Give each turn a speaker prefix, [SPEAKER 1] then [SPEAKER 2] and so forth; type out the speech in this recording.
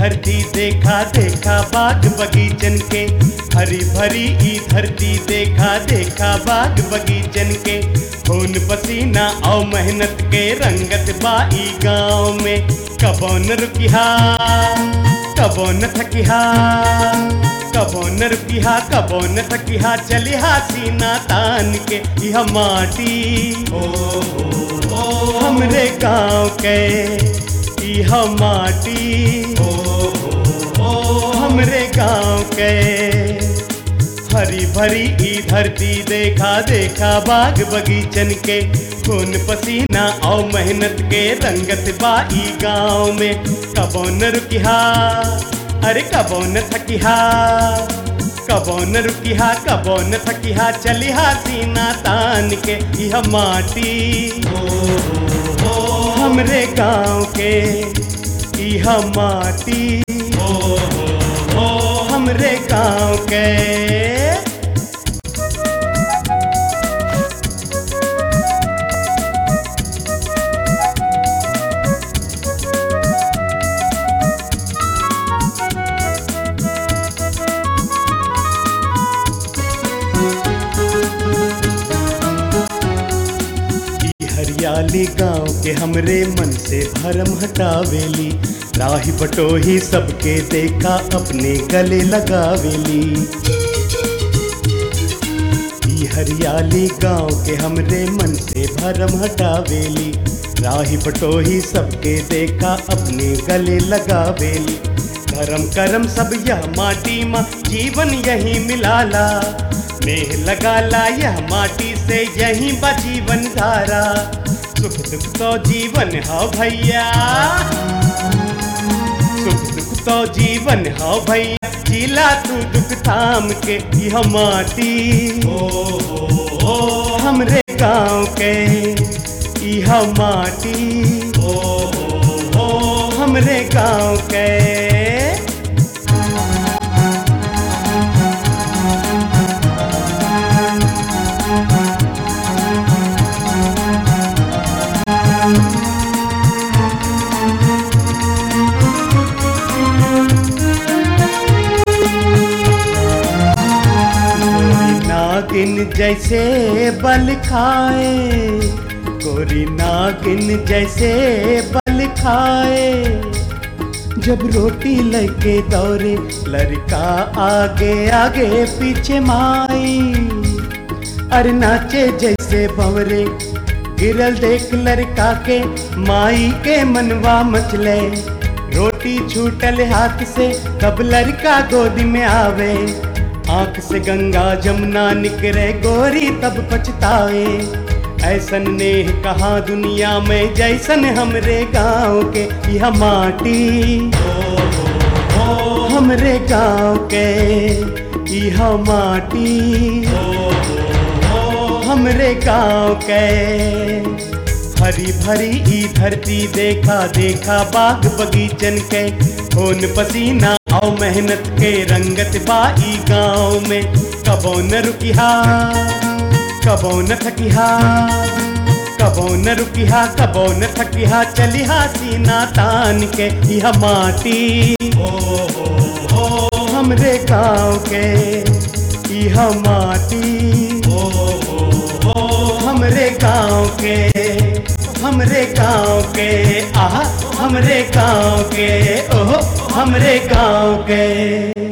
[SPEAKER 1] धरती देखा देखा बाग बगीचन के, हरी भरी ई धरती देखा देखा बाग बगीचन के, खून पसीना और मेहनत के रंगत बाई गाँव में। कबो न रुकिहा कबो न थकिहा, कबो न रुकिहा कबो न थकिहा, चलिहा सीना तान के यह माटी हमरे गाँव के, यह माटी हमरे गाँव के। हरी भरी ई धरती देखा देखा बाग बगीचन के, खून पसीना और मेहनत के रंगत बाई गाँव में। कबो न रुकिहा अरे कबो न थकिहा, कबो न रुकिहा कबो न थकिहा, चलिहा सीना तान के यह माटी हमरे गाँव के, यह माटी हमरे गाँव के। हरियाली गाँव के हमरे मन से भरम हटावेली, राही बटोही सबके देखा अपने गले लगावेली। ई हरियाली गाँव के हमरे मन से भरम हटावेली, राही बटोही सबके देखा अपने गले लगावेली। धर्म करम सब यह माटी माँ जीवन यही मिलाला, नेह लगाला यह माटी से यही बजीवन धारा। सुख दुख तो जीवन हो भैया, सुख दुख तो जीवन हो भैया, जिला तू दुख थाम के यह माटी हमरे गाँव के, यह माटी हमरे गाँव के। नागिन जैसे बल खाए, गोरी नागिन जैसे बल खाए, जब रोटी लेके दौड़े लड़का आगे आगे पीछे माई। अरे नाचे जैसे भंवरे गिरल देख लड़का के, माई के मनवा मचले, रोटी छूटल हाथ से कब लड़का गोदी में आवे। आँख से गंगा जमुना निकरे गोरी तब पछताए, ऐसन नेह कहाँ दुनिया में जैसन हमरे गाँव के, यह माटी हमरे गाँव के, यह माटी हमरे गाँव के। हरी भरी ई धरती देखा देखा बाग बगीचन के, खून पसीना और मेहनत के रंगत बाई गाँव में। कबो न रुकिहा कबो न थकिहा, कबो न रुकिहा कबो न थकिहा, चलिहा सीना तान के यह माटी हमरे गाँव के, यह माटी हमरे गाँव के, हमरे गाँव के। आहा हमरे गाँव के, ओहो हमरे गाँव के।